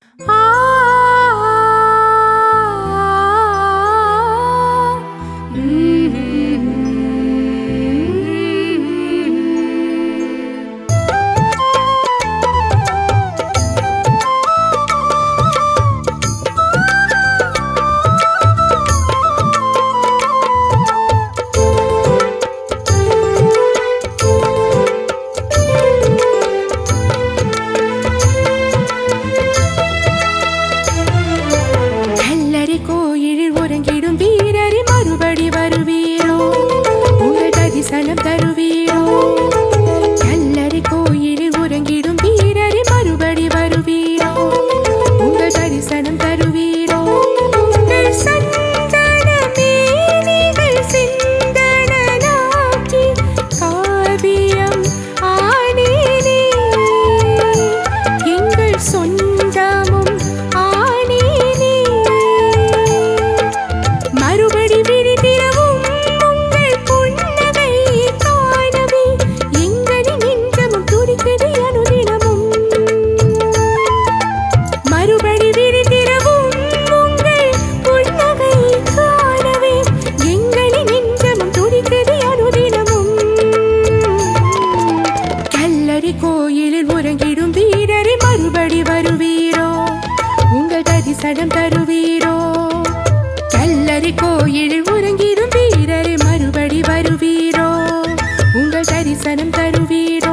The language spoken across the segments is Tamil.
தரிசனம் தருவீரோ? கல்லறை கோயிலில் உறங்கிடும் வீரரை மறுபடி வருவீரோ? உங்கள் தரிசனம் தருவீரோ?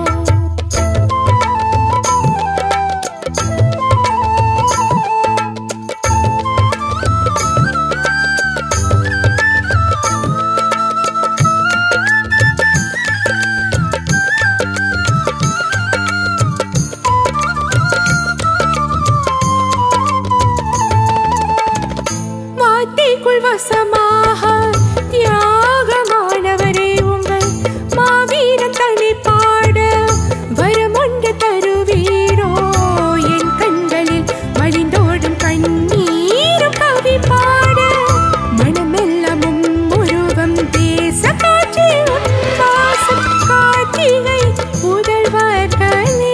வசமாக தியாகமானவரே, உங்கள் மாவீரம் தனி பாட வரமொன்று தருவீரோ? என் கண்களில் வழிந்தோடும் கண்ணீரும் கவி பாட மனமெல்லமும் உருவம் தேச காட்சி வாசம் கார்த்திகை புதல்வர்களே,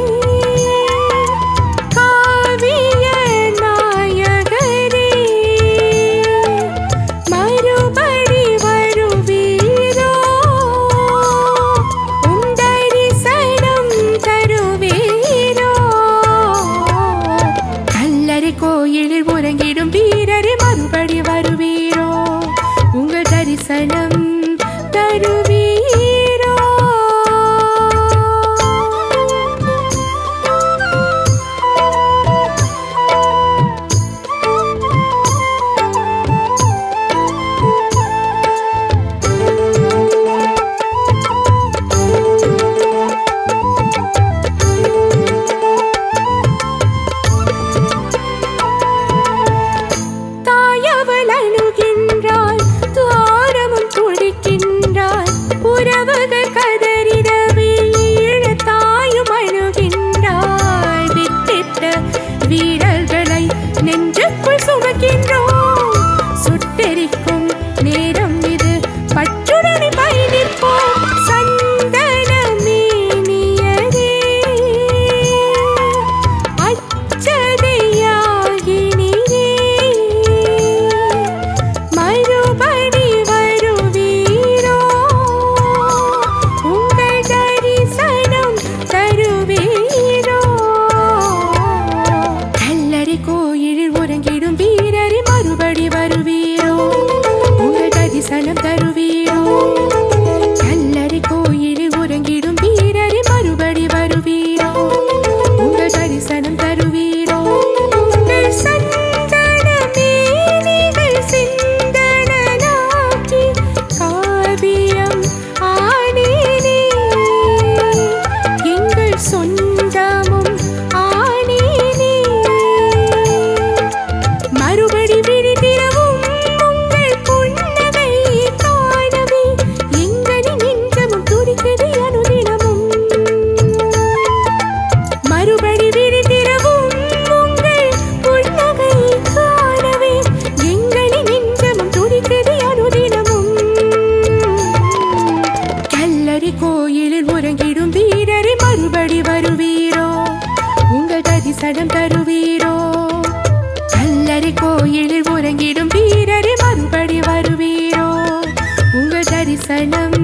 கோயிலில் உறங்கிடும் வீரரை மறுபடி வருவீரோ? உங்கள் தரிசனம் தருவீரோ? வீரர்களை நெஞ்சுக்குள் சுமக்கின்றோம், சுட்டெரிக்கும் நேரம் இது, பற்றுடனே பயணிப்போம் சந்தனமேனியரே, அச்சதையாகினிரே, மறுபடி வருவீரோ? உங்கள் தரிசனம் தருவீரோ? கோயிலில் உறங்கிடும் வீரரை தரிசனம் தருவீரோ கல்லறை கோயிலில் உறங்கிடும் வீரரை மறுபடி வருவீரோ உங்கள் தரிசனம்